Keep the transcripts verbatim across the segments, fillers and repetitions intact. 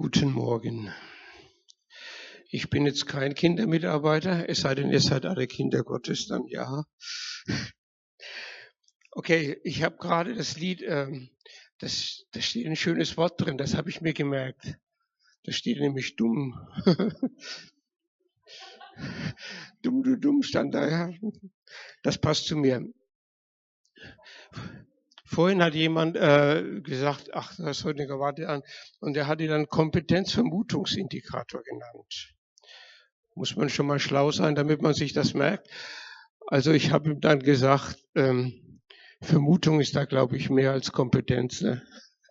Guten Morgen. Ich bin jetzt kein Kindermitarbeiter, es sei denn, ihr seid alle Kinder Gottes, dann ja. Okay, ich habe gerade das Lied, ähm, das, da steht ein schönes Wort drin, das habe ich mir gemerkt. Da steht nämlich dumm. Dumm, du dumm stand da, ja. Das passt zu mir. Vorhin hat jemand äh, gesagt, ach, das ist heute eine Gewarte an, und er hat ihn dann Kompetenzvermutungsindikator genannt. Muss man schon mal schlau sein, damit man sich das merkt. Also ich habe ihm dann gesagt, ähm, Vermutung ist da, glaube ich, mehr als Kompetenz. Ne?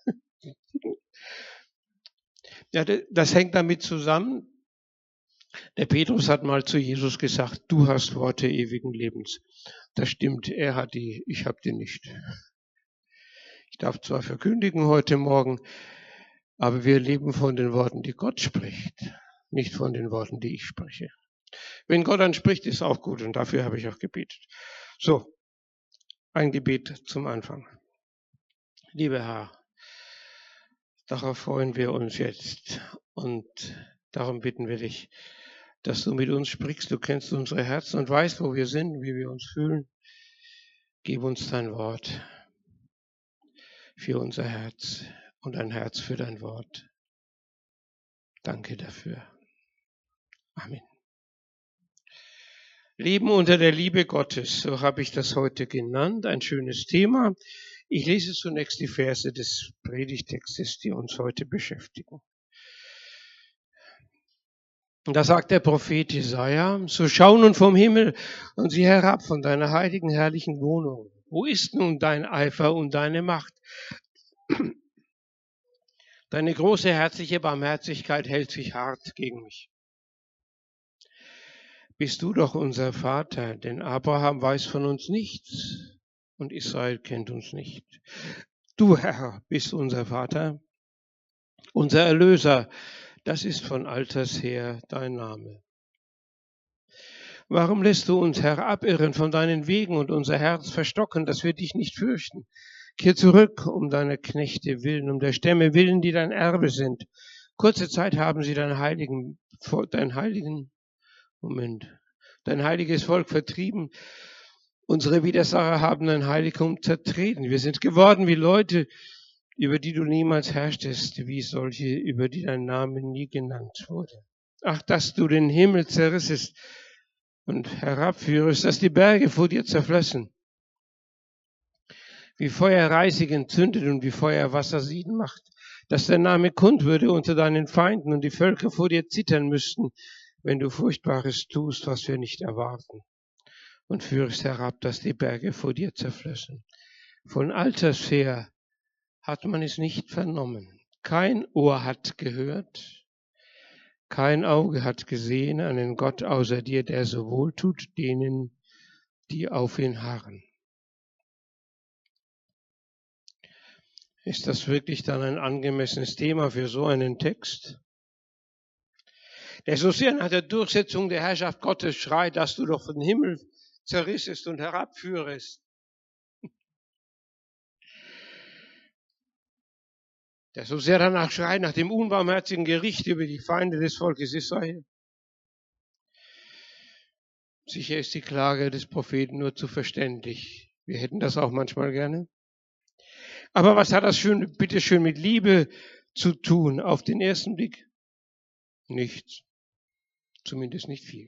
Ja, das hängt damit zusammen. Der Petrus hat mal zu Jesus gesagt, du hast Worte ewigen Lebens. Das stimmt, er hat die, ich habe die nicht. Ich darf zwar verkündigen heute Morgen, aber wir leben von den Worten, die Gott spricht, nicht von den Worten, die ich spreche. Wenn Gott dann spricht, ist auch gut und dafür habe ich auch gebetet. So, ein Gebet zum Anfang. Lieber Herr, darauf freuen wir uns jetzt und darum bitten wir dich, dass du mit uns sprichst. Du kennst unsere Herzen und weißt, wo wir sind, wie wir uns fühlen. Gib uns dein Wort für unser Herz und ein Herz für dein Wort. Danke dafür. Amen. Leben unter der Liebe Gottes, so habe ich das heute genannt, ein schönes Thema. Ich lese zunächst die Verse des Predigtextes, die uns heute beschäftigen. Da sagt der Prophet Jesaja, so schau nun vom Himmel und sieh herab von deiner heiligen, herrlichen Wohnung. Wo ist nun dein Eifer und deine Macht? Deine große, herzliche Barmherzigkeit hält sich hart gegen mich. Bist du doch unser Vater, denn Abraham weiß von uns nichts und Israel kennt uns nicht. Du, Herr, bist unser Vater, unser Erlöser, das ist von alters her dein Name. Warum lässt du uns, Herr, abirren von deinen Wegen und unser Herz verstocken, dass wir dich nicht fürchten? Kehr zurück um deiner Knechte willen, um der Stämme willen, die dein Erbe sind. Kurze Zeit haben sie dein heiligen, dein heiligen, Moment, dein heiliges Volk vertrieben. Unsere Widersacher haben dein Heiligtum zertreten. Wir sind geworden wie Leute, über die du niemals herrschtest, wie solche, über die dein Name nie genannt wurde. Ach, dass du den Himmel zerrissest und herabführest, dass die Berge vor dir zerflössen. Wie Feuer Reisig entzündet und wie Feuer Wasser sieden macht, dass dein Name kund würde unter deinen Feinden und die Völker vor dir zittern müssten, wenn du Furchtbares tust, was wir nicht erwarten, und führst herab, dass die Berge vor dir zerflössen. Von alters her hat man es nicht vernommen. Kein Ohr hat gehört, kein Auge hat gesehen einen Gott außer dir, der so wohl tut denen, die auf ihn harren. Ist das wirklich dann ein angemessenes Thema für so einen Text? Der so sehr nach der Durchsetzung der Herrschaft Gottes schreit, dass du doch den Himmel zerrissest und herabführest. Der so sehr danach schreit, nach dem unbarmherzigen Gericht über die Feinde des Volkes Israel. Sicher ist die Klage des Propheten nur zu verständlich. Wir hätten das auch manchmal gerne. Aber was hat das schön, bitteschön mit Liebe zu tun auf den ersten Blick? Nichts. Zumindest nicht viel.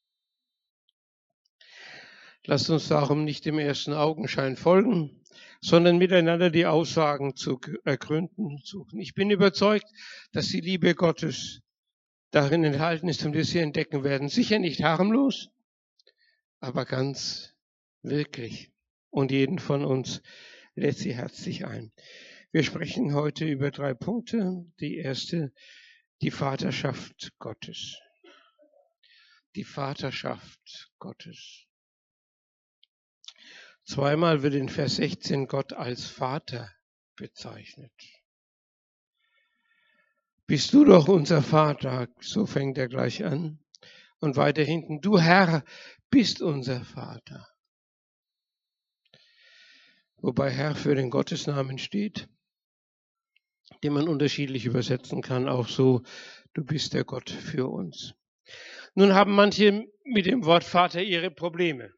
Lasst uns darum nicht dem ersten Augenschein folgen, sondern miteinander die Aussagen zu ergründen suchen. Ich bin überzeugt, dass die Liebe Gottes darin enthalten ist und wir sie entdecken werden. Sicher nicht harmlos, aber ganz wirklich. Und jeden von uns lädt sie herzlich ein. Wir sprechen heute über drei Punkte. Die erste, die Vaterschaft Gottes. Die Vaterschaft Gottes. Zweimal wird in Vers sechzehn Gott als Vater bezeichnet. Bist du doch unser Vater, so fängt er gleich an. Und weiter hinten, du Herr bist unser Vater. Wobei Herr für den Gottesnamen steht. den man unterschiedlich übersetzen kann, auch so, du bist der Gott für uns. Nun haben manche mit dem Wort Vater ihre Probleme.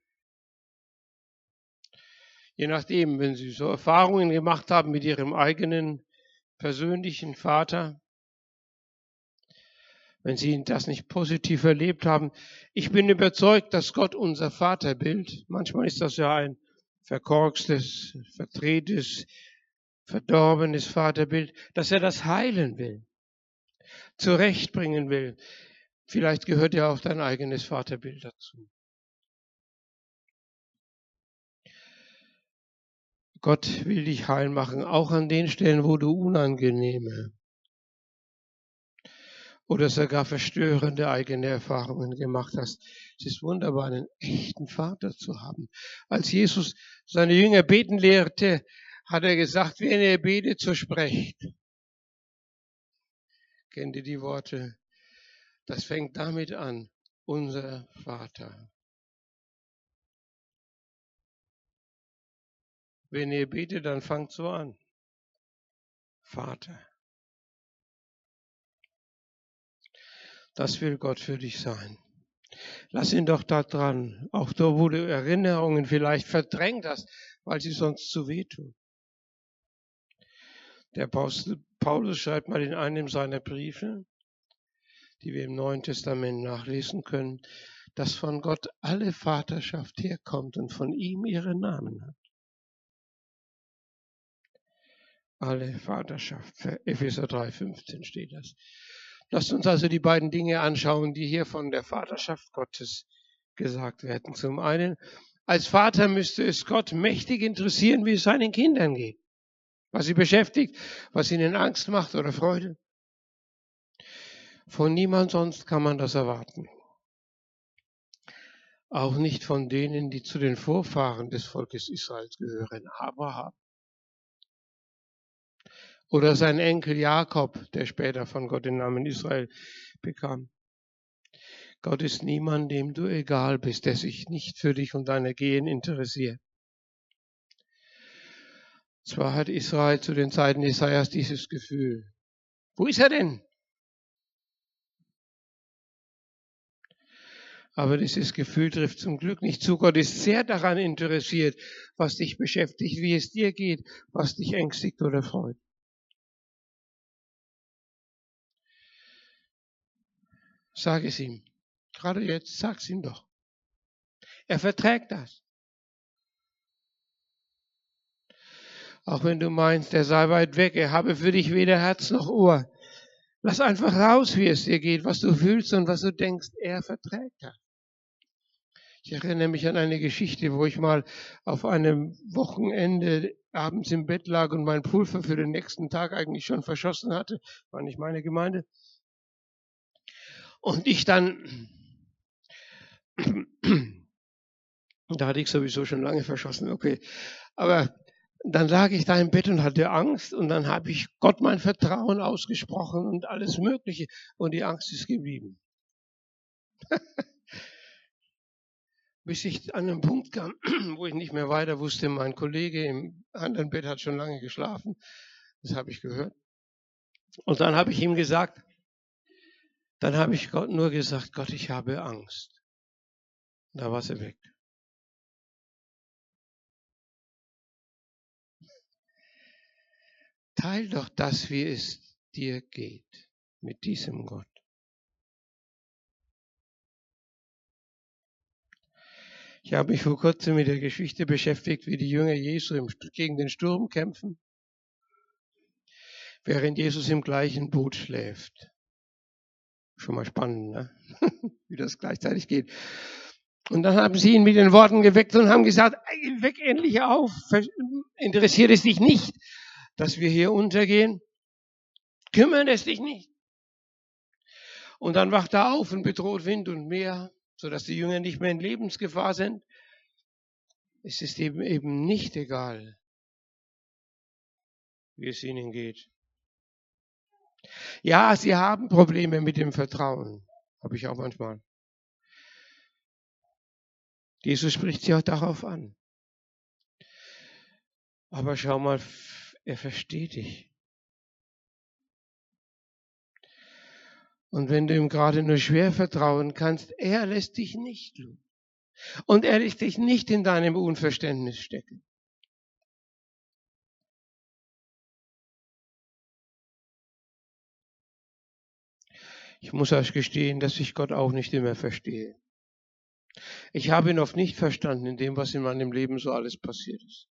Je nachdem, wenn sie so Erfahrungen gemacht haben mit ihrem eigenen persönlichen Vater, wenn sie das nicht positiv erlebt haben. Ich bin überzeugt, dass Gott unser Vaterbild, manchmal ist das ja ein verkorkstes, verdrehtes, verdorbenes Vaterbild, dass er das heilen will, zurechtbringen will. Vielleicht gehört ja auch dein eigenes Vaterbild dazu. Gott will dich heil machen, auch an den Stellen, wo du unangenehme oder sogar verstörende eigene Erfahrungen gemacht hast. Es ist wunderbar, einen echten Vater zu haben. Als Jesus seine Jünger beten lehrte, hat er gesagt, wenn ihr betet, so sprecht. Kennt ihr die Worte? Das fängt damit an, unser Vater. Wenn ihr betet, dann fangt so an. Vater. Das will Gott für dich sein. Lass ihn doch da dran, auch da, wo du Erinnerungen vielleicht verdrängt hast, weil sie sonst zu weh tun. Der Paulus schreibt mal in einem seiner Briefe, die wir im Neuen Testament nachlesen können, dass von Gott alle Vaterschaft herkommt und von ihm ihren Namen hat. Alle Vaterschaft. Für Epheser drei fünfzehn steht das. Lasst uns also die beiden Dinge anschauen, die hier von der Vaterschaft Gottes gesagt werden. Zum einen, als Vater müsste es Gott mächtig interessieren, wie es seinen Kindern geht. Was sie beschäftigt, was ihnen Angst macht oder Freude. Von niemand sonst kann man das erwarten. Auch nicht von denen, die zu den Vorfahren des Volkes Israels gehören. Abraham. Oder sein Enkel Jakob, der später von Gott den Namen Israel bekam. Gott ist niemand, dem du egal bist, der sich nicht für dich und deine Gehen interessiert. Zwar hat Israel zu den Zeiten Jesajas dieses Gefühl. Wo ist er denn? Aber dieses Gefühl trifft zum Glück nicht zu. Gott ist sehr daran interessiert, was dich beschäftigt, wie es dir geht, was dich ängstigt oder freut. Sag es ihm. Gerade jetzt, sag's ihm doch. Er verträgt das. Auch wenn du meinst, er sei weit weg, er habe für dich weder Herz noch Ohr. Lass einfach raus, wie es dir geht, was du fühlst und was du denkst. Er verträgt das. Ich erinnere mich an eine Geschichte, wo ich mal auf einem Wochenende abends im Bett lag und mein Pulver für den nächsten Tag eigentlich schon verschossen hatte. War nicht meine Gemeinde. Und ich dann, da hatte ich sowieso schon lange verschossen, okay. Aber dann lag ich da im Bett und hatte Angst und dann habe ich Gott mein Vertrauen ausgesprochen und alles Mögliche und die Angst ist geblieben. Bis ich an einen Punkt kam, wo ich nicht mehr weiter wusste. Mein Kollege im anderen Bett hat schon lange geschlafen. Das habe ich gehört. Und dann habe ich ihm gesagt, dann habe ich Gott nur gesagt, Gott, ich habe Angst. Da war sie weg. Teil doch das, wie es dir geht, mit diesem Gott. Ich habe mich vor kurzem mit der Geschichte beschäftigt, wie die Jünger Jesu gegen den Sturm kämpfen, während Jesus im gleichen Boot schläft. Schon mal spannend, ne? Wie das gleichzeitig geht. Und dann haben sie ihn mit den Worten geweckt und haben gesagt, weck endlich auf, interessiert es dich nicht, dass wir hier untergehen? Kümmert es dich nicht? Und dann wacht er auf und bedroht Wind und Meer, sodass die Jünger nicht mehr in Lebensgefahr sind. Es ist eben eben nicht egal, wie es ihnen geht. Ja, sie haben Probleme mit dem Vertrauen, habe ich auch manchmal. Jesus spricht sie auch darauf an. Aber schau mal, er versteht dich. Und wenn du ihm gerade nur schwer vertrauen kannst, er lässt dich nicht los. Und er lässt dich nicht in deinem Unverständnis stecken. Ich muss euch gestehen, dass ich Gott auch nicht immer verstehe. Ich habe ihn oft nicht verstanden in dem, was in meinem Leben so alles passiert ist.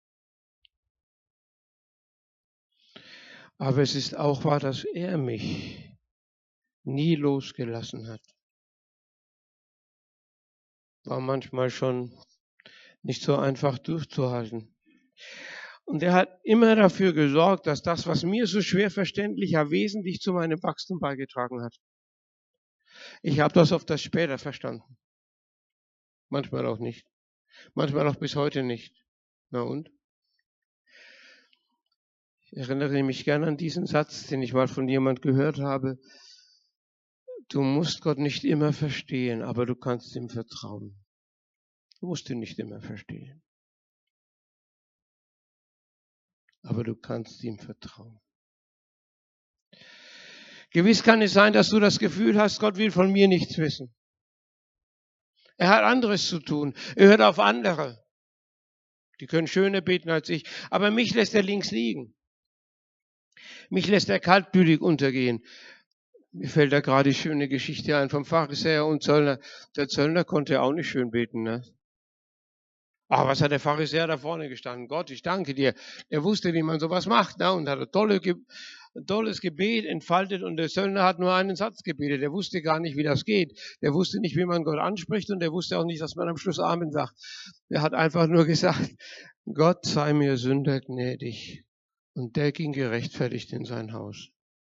Aber es ist auch wahr, dass er mich nie losgelassen hat. War manchmal schon nicht so einfach durchzuhalten. Und er hat immer dafür gesorgt, dass das, was mir so schwer verständlich war, wesentlich zu meinem Wachstum beigetragen hat. Ich habe das oft erst später verstanden. Manchmal auch nicht. Manchmal auch bis heute nicht. Na und? Ich erinnere mich gerne an diesen Satz, den ich mal von jemand gehört habe. Du musst Gott nicht immer verstehen, aber du kannst ihm vertrauen. Du musst ihn nicht immer verstehen. Aber du kannst ihm vertrauen. Gewiss kann es sein, dass du das Gefühl hast, Gott will von mir nichts wissen. Er hat anderes zu tun. Er hört auf andere. Die können schöner beten als ich. Aber mich lässt er links liegen. Mich lässt er kaltblütig untergehen. Mir fällt da gerade die schöne Geschichte ein vom Pharisäer und Zöllner. Der Zöllner konnte auch nicht schön beten, ne? Aber was hat der Pharisäer da vorne gestanden? Gott, ich danke dir. Er wusste, wie man sowas macht, ne? Und hat ein, tolle, ein tolles Gebet entfaltet. Und der Zöllner hat nur einen Satz gebetet. Er wusste gar nicht, wie das geht. Der wusste nicht, wie man Gott anspricht. Und er wusste auch nicht, dass man am Schluss Amen sagt. Er hat einfach nur gesagt, Gott sei mir Sünder gnädig. Und der ging gerechtfertigt in sein Haus.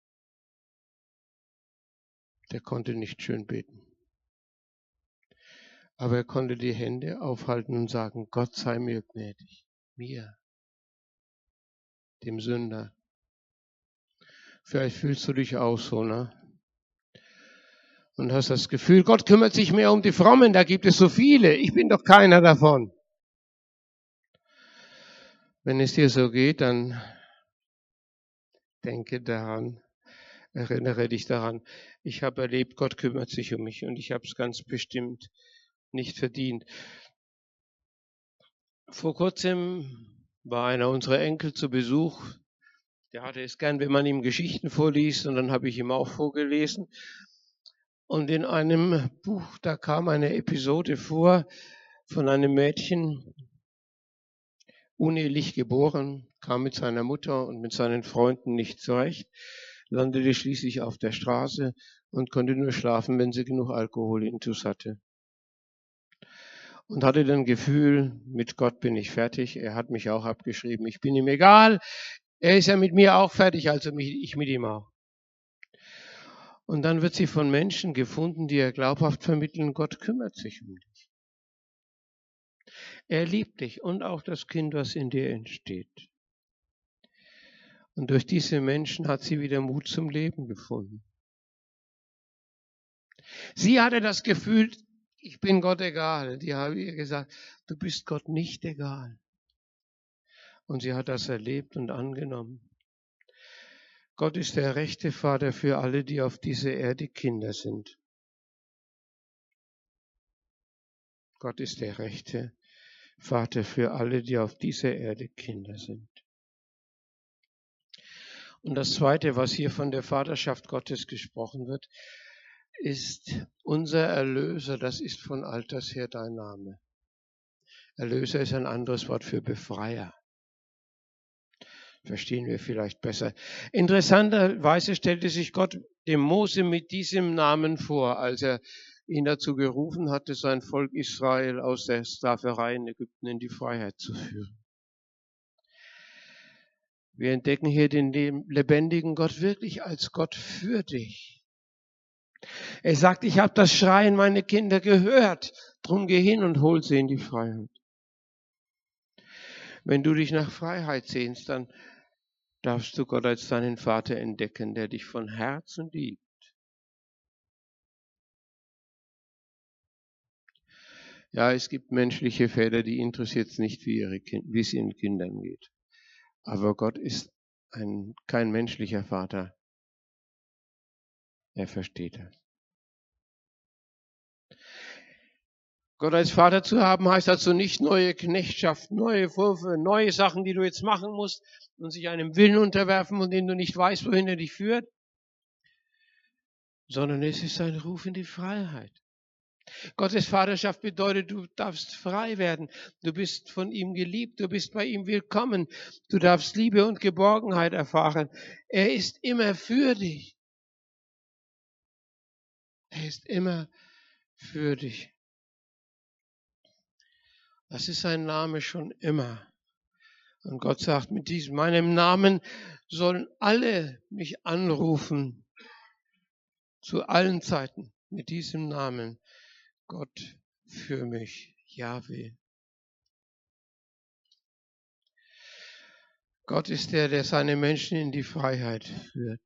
Der konnte nicht schön beten. Aber er konnte die Hände aufhalten und sagen, Gott sei mir gnädig. Mir. Dem Sünder. Vielleicht fühlst du dich auch so, ne? Und hast das Gefühl, Gott kümmert sich mehr um die Frommen, da gibt es so viele. Ich bin doch keiner davon. Wenn es dir so geht, dann denke daran, erinnere dich daran. Ich habe erlebt, Gott kümmert sich um mich und ich habe es ganz bestimmt nicht verdient. Vor kurzem war einer unserer Enkel zu Besuch. Der hatte es gern, wenn man ihm Geschichten vorliest, und dann habe ich ihm auch vorgelesen. Und in einem Buch, da kam eine Episode vor von einem Mädchen, unehelich geboren, kam mit seiner Mutter und mit seinen Freunden nicht zurecht, landete schließlich auf der Straße und konnte nur schlafen, wenn sie genug Alkohol intus hatte. Und hatte dann Gefühl, mit Gott bin ich fertig, er hat mich auch abgeschrieben, ich bin ihm egal, er ist ja mit mir auch fertig, also ich mit ihm auch. Und dann wird sie von Menschen gefunden, die ihr glaubhaft vermitteln, Gott kümmert sich um dich. Er liebt dich und auch das Kind, was in dir entsteht. Und durch diese Menschen hat sie wieder Mut zum Leben gefunden. Sie hatte das Gefühl, ich bin Gott egal. Die haben ihr gesagt, du bist Gott nicht egal. Und sie hat das erlebt und angenommen. Gott ist der rechte Vater für alle, die auf dieser Erde Kinder sind. Gott ist der rechte Vater für alle, die auf dieser Erde Kinder sind. Und das Zweite, was hier von der Vaterschaft Gottes gesprochen wird, ist unser Erlöser, das ist von alters her dein Name. Erlöser ist ein anderes Wort für Befreier. Verstehen wir vielleicht besser. Interessanterweise stellte sich Gott dem Mose mit diesem Namen vor, als er ihn dazu gerufen hatte, sein Volk Israel aus der Sklaverei in Ägypten in die Freiheit zu führen. Wir entdecken hier den lebendigen Gott wirklich als Gott für dich. Er sagt, ich habe das Schreien meiner Kinder gehört, drum geh hin und hol sie in die Freiheit. Wenn du dich nach Freiheit sehnst, dann darfst du Gott als deinen Vater entdecken, der dich von Herzen liebt. Ja, es gibt menschliche Väter, die interessiert es nicht, wie, ihre kind, wie es ihren Kindern geht. Aber Gott ist ein, kein menschlicher Vater. Er versteht das. Gott als Vater zu haben, heißt also nicht neue Knechtschaft, neue Vorwürfe, neue Sachen, die du jetzt machen musst und sich einem Willen unterwerfen, von dem du nicht weißt, wohin er dich führt, sondern es ist ein Ruf in die Freiheit. Gottes Vaterschaft bedeutet, du darfst frei werden. Du bist von ihm geliebt. Du bist bei ihm willkommen. Du darfst Liebe und Geborgenheit erfahren. Er ist immer für dich. Er ist immer für dich. Das ist sein Name schon immer. Und Gott sagt, mit diesem, meinem Namen sollen alle mich anrufen. Zu allen Zeiten. Mit diesem Namen. Gott für mich. Jahwe. Gott ist der, der seine Menschen in die Freiheit führt.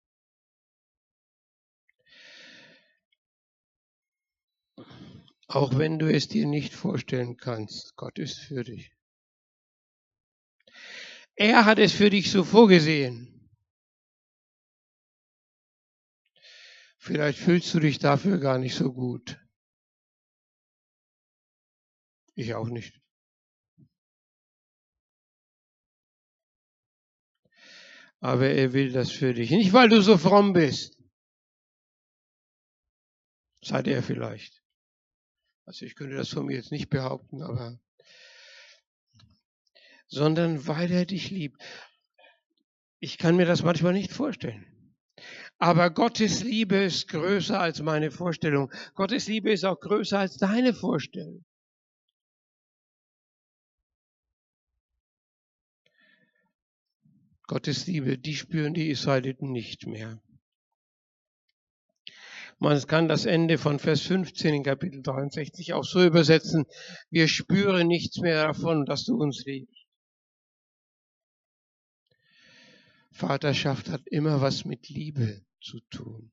Auch wenn du es dir nicht vorstellen kannst, Gott ist für dich. Er hat es für dich so vorgesehen. Vielleicht fühlst du dich dafür gar nicht so gut. Ich auch nicht. Aber er will das für dich. Nicht, weil du so fromm bist. Seid er vielleicht. Also ich könnte das von mir jetzt nicht behaupten, aber sondern weil er dich liebt. Ich kann mir das manchmal nicht vorstellen. Aber Gottes Liebe ist größer als meine Vorstellung. Gottes Liebe ist auch größer als deine Vorstellung. Gottes Liebe, die spüren die Israeliten nicht mehr. Man kann das Ende von Vers fünfzehn in Kapitel dreiundsechzig auch so übersetzen: Wir spüren nichts mehr davon, dass du uns liebst. Vaterschaft hat immer was mit Liebe zu tun.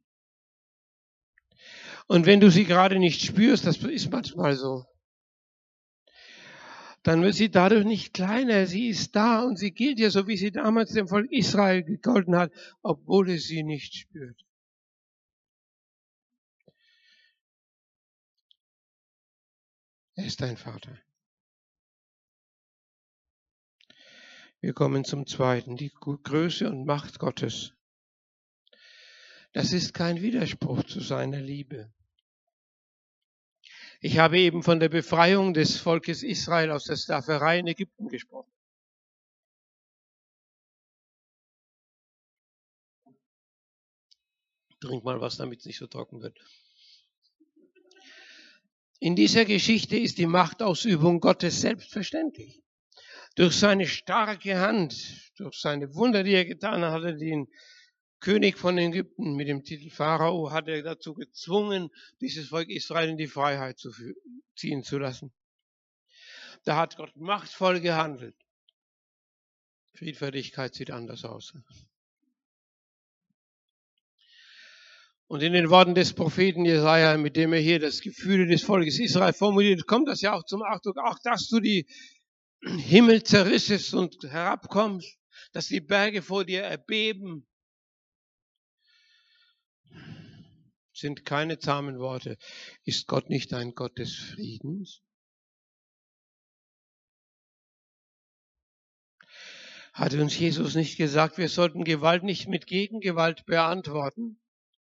Und wenn du sie gerade nicht spürst, das ist manchmal so, dann wird sie dadurch nicht kleiner. Sie ist da und sie gilt ja so, wie sie damals dem Volk Israel gegolten hat, obwohl es sie nicht spürt. Er ist dein Vater. Wir kommen zum Zweiten, die Größe und Macht Gottes. Das ist kein Widerspruch zu seiner Liebe. Ich habe eben von der Befreiung des Volkes Israel aus der Sklaverei in Ägypten gesprochen. Trink mal was, damit es nicht so trocken wird. In dieser Geschichte ist die Machtausübung Gottes selbstverständlich. Durch seine starke Hand, durch seine Wunder, die er getan hat, hat er den König von Ägypten mit dem Titel Pharao, hat er dazu gezwungen, dieses Volk Israel in die Freiheit zu ziehen zu lassen. Da hat Gott machtvoll gehandelt. Friedfertigkeit sieht anders aus. Und in den Worten des Propheten Jesaja, mit dem er hier das Gefühl des Volkes Israel formuliert, kommt das ja auch zum Ausdruck, auch dass du die Himmel zerrissest und herabkommst, dass die Berge vor dir erbeben, sind keine zahmen Worte. Ist Gott nicht ein Gott des Friedens? Hat uns Jesus nicht gesagt, wir sollten Gewalt nicht mit Gegengewalt beantworten?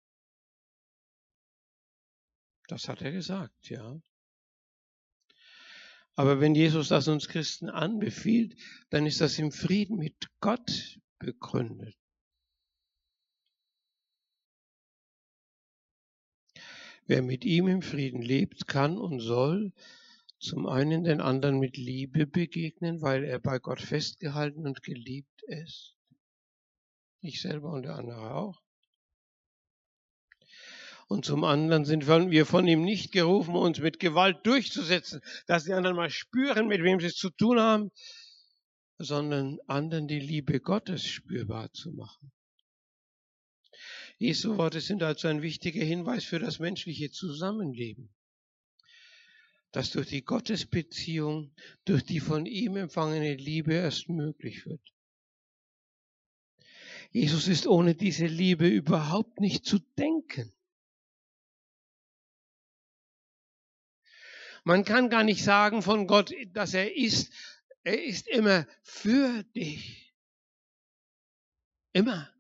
Das hat er gesagt, ja. Aber wenn Jesus das uns Christen anbefiehlt, dann ist das im Frieden mit Gott begründet. Wer mit ihm im Frieden lebt, kann und soll zum einen den anderen mit Liebe begegnen, weil er bei Gott festgehalten und geliebt ist. Ich selber und der andere auch. Und zum anderen sind wir von ihm nicht gerufen, uns mit Gewalt durchzusetzen, dass die anderen mal spüren, mit wem sie es zu tun haben, sondern anderen die Liebe Gottes spürbar zu machen. Jesu Worte sind also ein wichtiger Hinweis für das menschliche Zusammenleben, das durch die Gottesbeziehung, durch die von ihm empfangene Liebe erst möglich wird. Jesus ist ohne diese Liebe überhaupt nicht zu denken. denken. Man kann gar nicht sagen von Gott, dass er ist. Er ist immer für dich. Immer.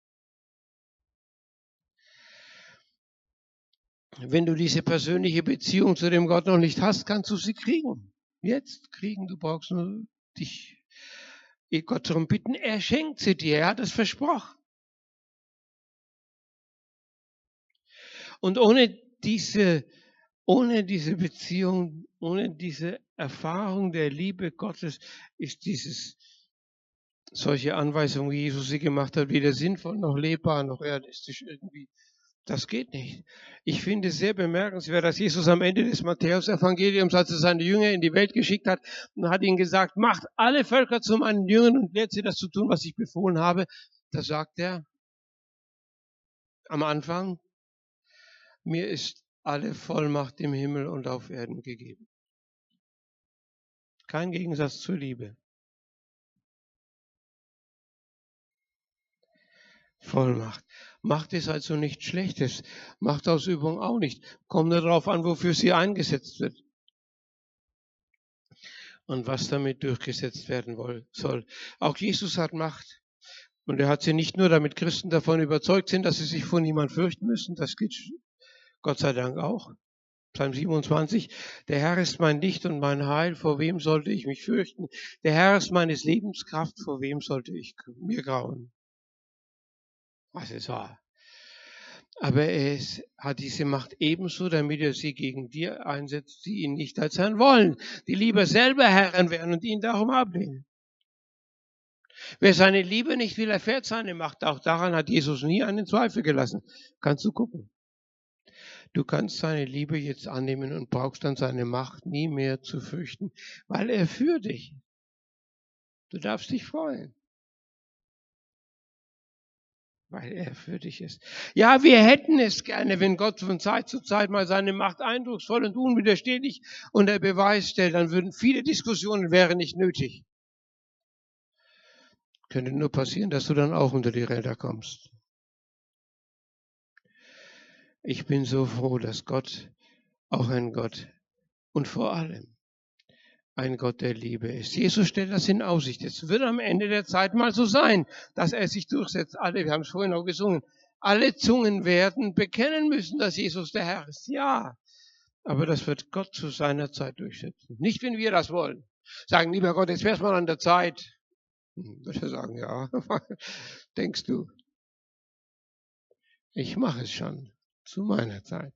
Wenn du diese persönliche Beziehung zu dem Gott noch nicht hast, kannst du sie kriegen. Jetzt kriegen, du brauchst nur dich Gott darum bitten. Er schenkt sie dir, er hat es versprochen. Und ohne diese, ohne diese Beziehung, ohne diese Erfahrung der Liebe Gottes ist dieses, solche Anweisungen, wie Jesus sie gemacht hat, weder sinnvoll noch lebbar noch realistisch irgendwie. Das geht nicht. Ich finde es sehr bemerkenswert, dass Jesus am Ende des Matthäus-Evangeliums, als er seine Jünger in die Welt geschickt hat, und hat ihnen gesagt, macht alle Völker zu meinen Jüngern und lehrt sie das zu tun, was ich befohlen habe. Da sagt er am Anfang, mir ist alle Vollmacht im Himmel und auf Erden gegeben. Kein Gegensatz zur Liebe. Vollmacht. Macht ist also nichts Schlechtes. Machtausübung auch nicht. Kommt nur darauf an, wofür sie eingesetzt wird. Und was damit durchgesetzt werden soll. Auch Jesus hat Macht. Und er hat sie nicht nur, damit Christen davon überzeugt sind, dass sie sich vor niemand fürchten müssen. Das geht Gott sei Dank auch. Psalm siebenundzwanzig. Der Herr ist mein Licht und mein Heil. Vor wem sollte ich mich fürchten? Der Herr ist meines Lebens Kraft. Vor wem sollte ich mir grauen? Was ist wahr? Aber er hat diese Macht ebenso, damit er sie gegen die einsetzt, die ihn nicht als Herrn wollen, die lieber selber Herren werden und ihn darum ablehnen. Wer seine Liebe nicht will, erfährt seine Macht. Auch daran hat Jesus nie einen Zweifel gelassen. Kannst du gucken. Du kannst seine Liebe jetzt annehmen und brauchst dann seine Macht nie mehr zu fürchten, weil er für dich. Du darfst dich freuen. Weil er für dich ist. Ja, wir hätten es gerne, wenn Gott von Zeit zu Zeit mal seine Macht eindrucksvoll und unwiderstehlich unter Beweis stellt, dann würden viele Diskussionen wären nicht nötig. Könnte nur passieren, dass du dann auch unter die Räder kommst. Ich bin so froh, dass Gott auch ein Gott und vor allem ein Gott der Liebe ist. Jesus stellt das in Aussicht. Es wird am Ende der Zeit mal so sein, dass er sich durchsetzt. Alle, wir haben es vorhin auch gesungen, alle Zungen werden bekennen müssen, dass Jesus der Herr ist. Ja, aber das wird Gott zu seiner Zeit durchsetzen. Nicht, wenn wir das wollen. Sagen, lieber Gott, jetzt wär's mal an der Zeit. Hm, würde er sagen, ja, denkst du. Ich mache es schon zu meiner Zeit.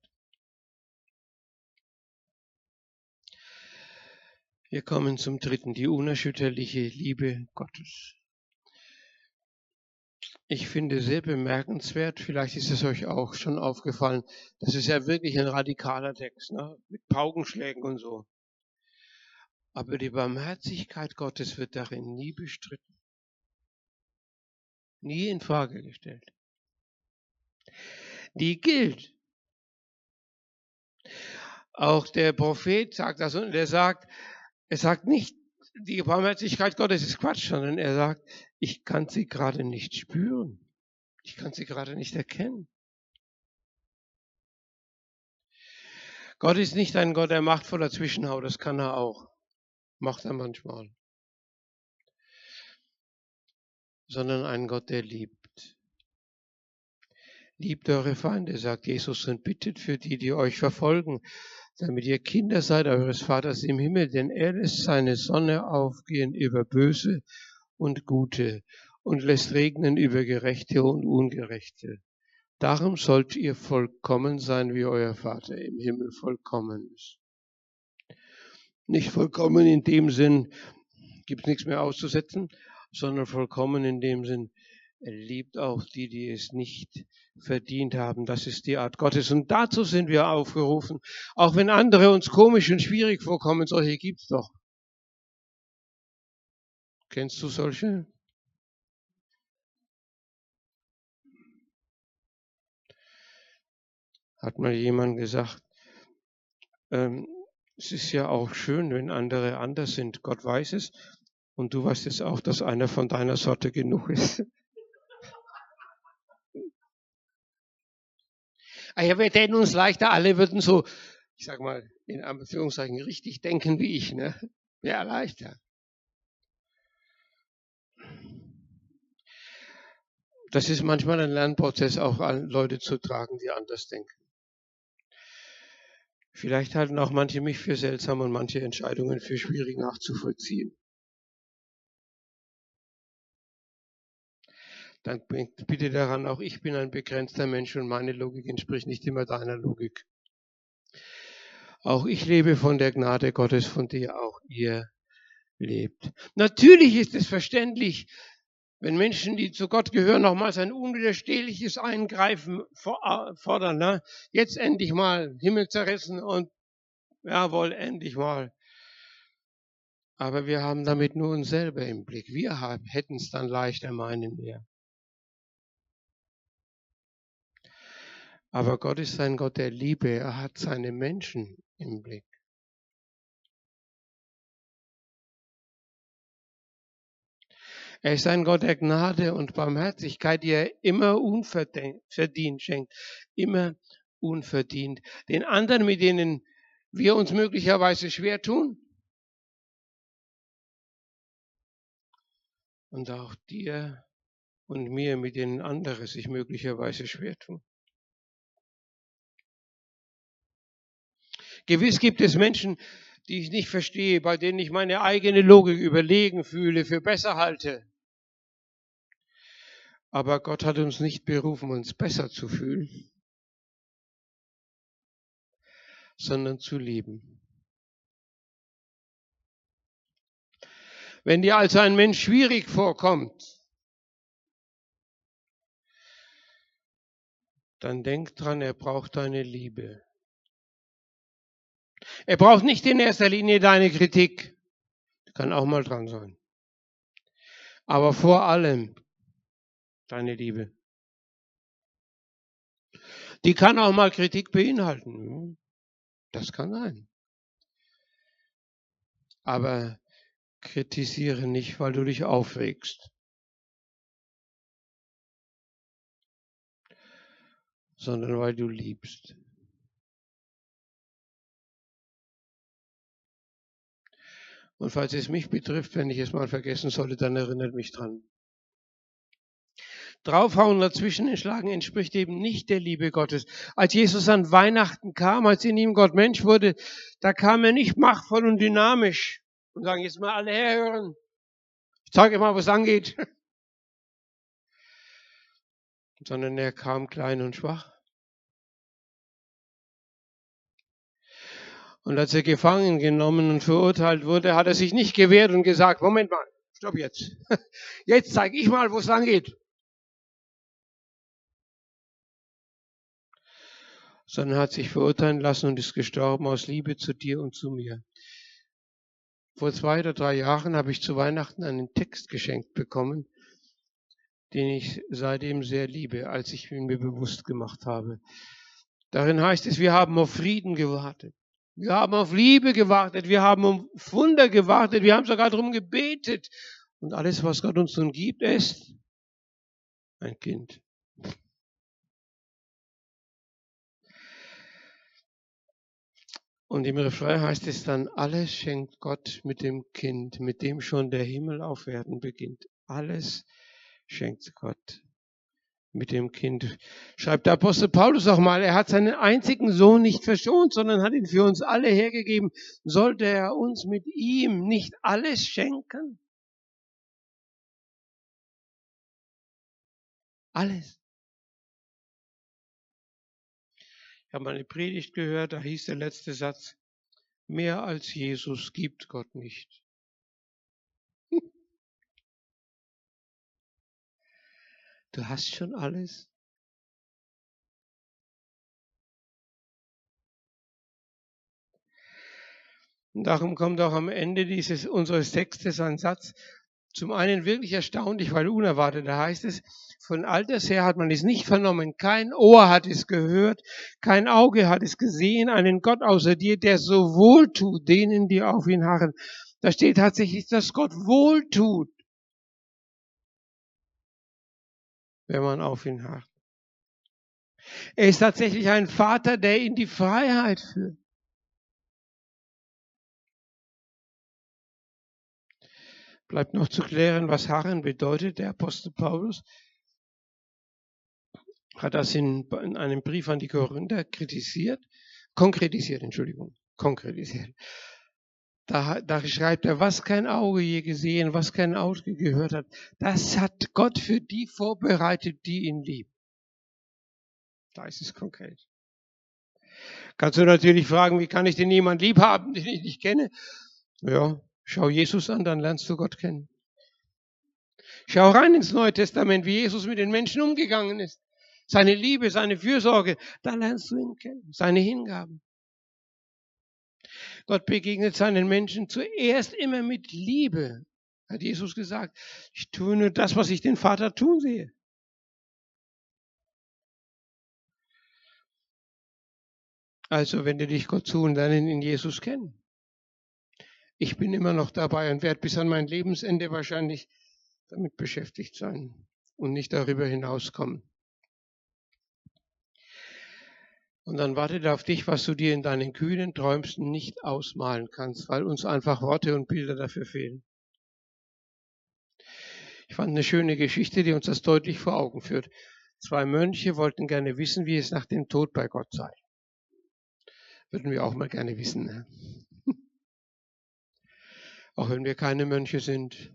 Wir kommen zum dritten, die unerschütterliche Liebe Gottes. Ich finde sehr bemerkenswert, vielleicht ist es euch auch schon aufgefallen, das ist ja wirklich ein radikaler Text, ne? Mit Paukenschlägen und so. Aber die Barmherzigkeit Gottes wird darin nie bestritten, nie in Frage gestellt. Die gilt. Auch der Prophet sagt das und er sagt, er sagt nicht, die Barmherzigkeit Gottes ist Quatsch, sondern er sagt, ich kann sie gerade nicht spüren. Ich kann sie gerade nicht erkennen. Gott ist nicht ein Gott, der machtvoller Zwischenhaut, das kann er auch. Macht er manchmal. Sondern ein Gott, der liebt. Liebt eure Feinde, sagt Jesus, und bittet für die, die euch verfolgen, damit ihr Kinder seid eures Vaters im Himmel, denn er lässt seine Sonne aufgehen über Böse und Gute und lässt regnen über Gerechte und Ungerechte. Darum sollt ihr vollkommen sein, wie euer Vater im Himmel vollkommen ist. Nicht vollkommen in dem Sinn, gibt es nichts mehr auszusetzen, sondern vollkommen in dem Sinn, er liebt auch die, die es nicht verdient haben. Das ist die Art Gottes. Und dazu sind wir aufgerufen. Auch wenn andere uns komisch und schwierig vorkommen, solche gibt's doch. Kennst du solche? Hat mal jemand gesagt, ähm, es ist ja auch schön, wenn andere anders sind. Gott weiß es. Und du weißt jetzt auch, dass einer von deiner Sorte genug ist. Ah ja, wir täten uns leichter, alle würden so, ich sag mal, in Anführungszeichen richtig denken wie ich, ne? Wäre leichter. Das ist manchmal ein Lernprozess, auch an Leute zu tragen, die anders denken. Vielleicht halten auch manche mich für seltsam und manche Entscheidungen für schwierig nachzuvollziehen. Dann bitte daran, auch ich bin ein begrenzter Mensch und meine Logik entspricht nicht immer deiner Logik. Auch ich lebe von der Gnade Gottes, von der auch ihr lebt. Natürlich ist es verständlich, wenn Menschen, die zu Gott gehören, nochmals ein unwiderstehliches Eingreifen fordern. Ne? Jetzt endlich mal Himmel zerrissen und jawohl, endlich mal. Aber wir haben damit nur uns selber im Blick. Wir hätten es dann leichter, meinen wir. Aber Gott ist ein Gott der Liebe. Er hat seine Menschen im Blick. Er ist ein Gott der Gnade und Barmherzigkeit, die er immer unverdient schenkt. Immer unverdient. Den anderen, mit denen wir uns möglicherweise schwer tun. Und auch dir und mir, mit denen andere sich möglicherweise schwer tun. Gewiss gibt es Menschen, die ich nicht verstehe, bei denen ich meine eigene Logik überlegen fühle, für besser halte. Aber Gott hat uns nicht berufen, uns besser zu fühlen, sondern zu lieben. Wenn dir also ein Mensch schwierig vorkommt, dann denk dran, er braucht deine Liebe. Er braucht nicht in erster Linie deine Kritik. Kann auch mal dran sein. Aber vor allem deine Liebe. Die kann auch mal Kritik beinhalten. Das kann sein. Aber kritisiere nicht, weil du dich aufregst, sondern weil du liebst. Und falls es mich betrifft, wenn ich es mal vergessen sollte, dann erinnert mich dran. Draufhauen, dazwischen schlagen entspricht eben nicht der Liebe Gottes. Als Jesus an Weihnachten kam, als in ihm Gott Mensch wurde, da kam er nicht machtvoll und dynamisch und sagen, jetzt mal alle herhören. Ich zeige mal, was angeht. Sondern er kam klein und schwach. Und als er gefangen genommen und verurteilt wurde, hat er sich nicht gewehrt und gesagt, Moment mal, stopp jetzt. Jetzt zeige ich mal, wo es lang geht. Sondern hat sich verurteilen lassen und ist gestorben aus Liebe zu dir und zu mir. Vor zwei oder drei Jahren habe ich zu Weihnachten einen Text geschenkt bekommen, den ich seitdem sehr liebe, als ich ihn mir bewusst gemacht habe. Darin heißt es, wir haben auf Frieden gewartet. Wir haben auf Liebe gewartet, wir haben um Wunder gewartet, wir haben sogar darum gebetet. Und alles, was Gott uns nun gibt, ist ein Kind. Und im Refrain heißt es dann, alles schenkt Gott mit dem Kind, mit dem schon der Himmel auf Erden beginnt. Alles schenkt Gott mit dem Kind. Schreibt der Apostel Paulus auch mal, er hat seinen einzigen Sohn nicht verschont, sondern hat ihn für uns alle hergegeben. Sollte er uns mit ihm nicht alles schenken? Alles. Ich habe mal eine Predigt gehört, da hieß der letzte Satz, mehr als Jesus gibt Gott nicht. Du hast schon alles. Und darum kommt auch am Ende dieses unseres Textes ein Satz, zum einen wirklich erstaunlich, weil unerwartet, da heißt es, von alters her hat man es nicht vernommen, kein Ohr hat es gehört, kein Auge hat es gesehen, einen Gott außer dir, der so wohltut denen, die auf ihn harren. Da steht tatsächlich, dass Gott wohltut, wenn man auf ihn harrt. Er ist tatsächlich ein Vater, der in die Freiheit führt. Bleibt noch zu klären, was harren bedeutet. Der Apostel Paulus hat das in, in einem Brief an die Korinther kritisiert, konkretisiert, Entschuldigung, konkretisiert. Da, da schreibt er, was kein Auge je gesehen, was kein Auge gehört hat, das hat Gott für die vorbereitet, die ihn lieben. Da ist es konkret. Kannst du natürlich fragen, wie kann ich denn jemanden lieb haben, den ich nicht kenne? Ja, schau Jesus an, dann lernst du Gott kennen. Schau rein ins Neue Testament, wie Jesus mit den Menschen umgegangen ist. Seine Liebe, seine Fürsorge, da lernst du ihn kennen. Seine Hingaben. Gott begegnet seinen Menschen zuerst immer mit Liebe, hat Jesus gesagt. Ich tue nur das, was ich den Vater tun sehe. Also wende dich Gott zu und lerne ihn in Jesus kennen. Ich bin immer noch dabei und werde bis an mein Lebensende wahrscheinlich damit beschäftigt sein und nicht darüber hinauskommen. Und dann wartet auf dich, was du dir in deinen kühnen Träumsten nicht ausmalen kannst, weil uns einfach Worte und Bilder dafür fehlen. Ich fand eine schöne Geschichte, die uns das deutlich vor Augen führt. Zwei Mönche wollten gerne wissen, wie es nach dem Tod bei Gott sei. Würden wir auch mal gerne wissen. Ne? Auch wenn wir keine Mönche sind.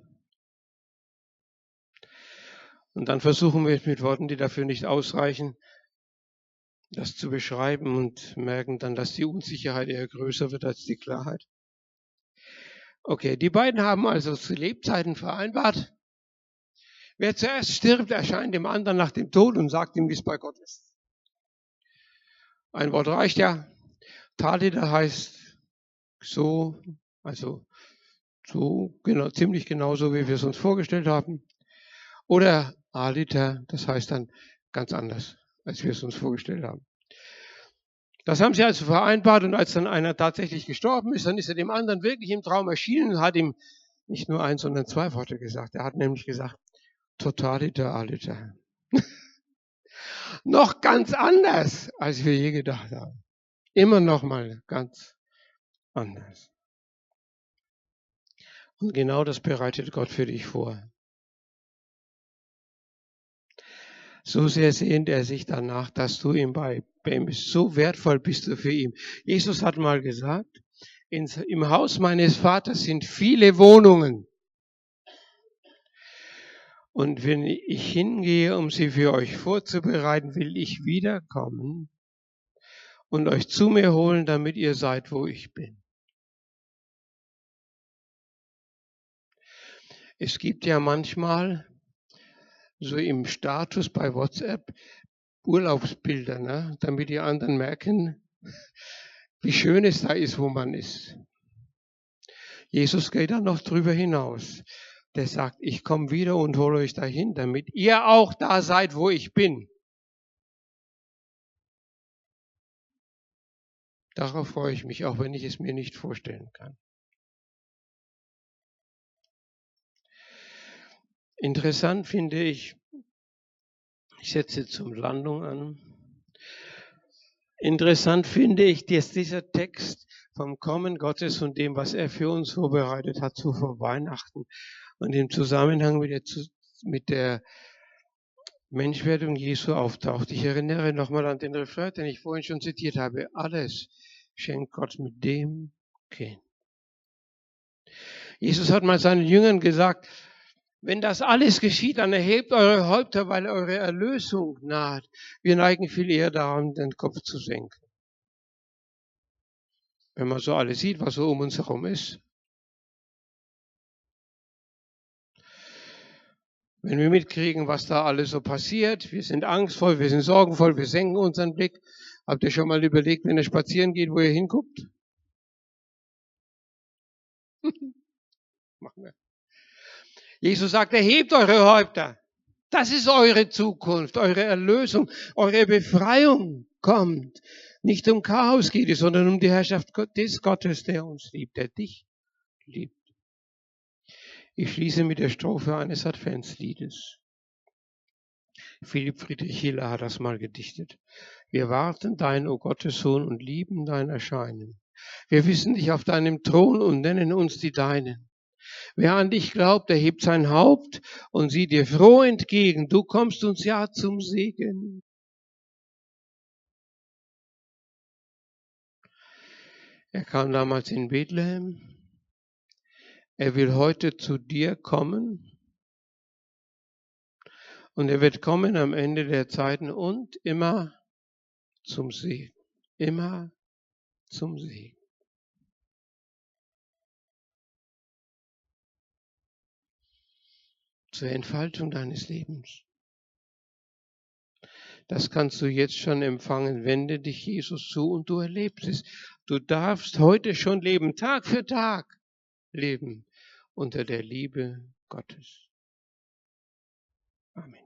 Und dann versuchen wir mit Worten, die dafür nicht ausreichen, das zu beschreiben und merken dann, dass die Unsicherheit eher größer wird als die Klarheit. Okay, die beiden haben also zu Lebzeiten vereinbart, wer zuerst stirbt, erscheint dem anderen nach dem Tod und sagt ihm, wie es bei Gott ist. Ein Wort reicht ja. Talita heißt so, also so genau, ziemlich genauso, wie wir es uns vorgestellt haben. Oder Alita, das heißt dann ganz anders, als wir es uns vorgestellt haben. Das haben sie also vereinbart und als dann einer tatsächlich gestorben ist, dann ist er dem anderen wirklich im Traum erschienen und hat ihm nicht nur ein, sondern zwei Worte gesagt. Er hat nämlich gesagt, Totalita alita. Noch ganz anders, als wir je gedacht haben. Immer noch mal ganz anders. Und genau das bereitet Gott für dich vor. So sehr sehnt er sich danach, dass du ihm bei ihm bist. So wertvoll bist du für ihn. Jesus hat mal gesagt, ins, im Haus meines Vaters sind viele Wohnungen. Und wenn ich hingehe, um sie für euch vorzubereiten, will ich wiederkommen und euch zu mir holen, damit ihr seid, wo ich bin. Es gibt ja manchmal so im Status bei WhatsApp Urlaubsbilder, ne? Damit die anderen merken, wie schön es da ist, wo man ist. Jesus geht dann noch drüber hinaus. Der sagt, ich komme wieder und hole euch dahin, damit ihr auch da seid, wo ich bin. Darauf freue ich mich, auch wenn ich es mir nicht vorstellen kann. Interessant finde ich, ich setze zum Landung an. Interessant finde ich, dass dieser Text vom Kommen Gottes und dem, was er für uns vorbereitet hat, zu vor Weihnachten und im Zusammenhang mit der, mit der Menschwerdung Jesu auftaucht. Ich erinnere nochmal an den Refrain, den ich vorhin schon zitiert habe. Alles schenkt Gott mit dem Kind. Jesus hat mal seinen Jüngern gesagt, wenn das alles geschieht, dann erhebt eure Häupter, weil eure Erlösung naht. Wir neigen viel eher daran, den Kopf zu senken. Wenn man so alles sieht, was so um uns herum ist. Wenn wir mitkriegen, was da alles so passiert, wir sind angstvoll, wir sind sorgenvoll, wir senken unseren Blick. Habt ihr schon mal überlegt, wenn ihr spazieren geht, wo ihr hinguckt? Machen wir. Jesus sagt, erhebt eure Häupter. Das ist eure Zukunft, eure Erlösung, eure Befreiung kommt. Nicht um Chaos geht es, sondern um die Herrschaft des Gottes, der uns liebt, der dich liebt. Ich schließe mit der Strophe eines Adventsliedes. Philipp Friedrich Hiller hat das mal gedichtet. Wir warten dein, o Gottes Sohn, und lieben dein Erscheinen. Wir wissen dich auf deinem Thron und nennen uns die Deinen. Wer an dich glaubt, erhebt sein Haupt und sieht dir froh entgegen. Du kommst uns ja zum Segen. Er kam damals in Bethlehem. Er will heute zu dir kommen. Und er wird kommen am Ende der Zeiten und immer zum Segen. Immer zum Segen. Zur Entfaltung deines Lebens. Das kannst du jetzt schon empfangen. Wende dich Jesus zu und du erlebst es. Du darfst heute schon leben, Tag für Tag leben unter der Liebe Gottes. Amen.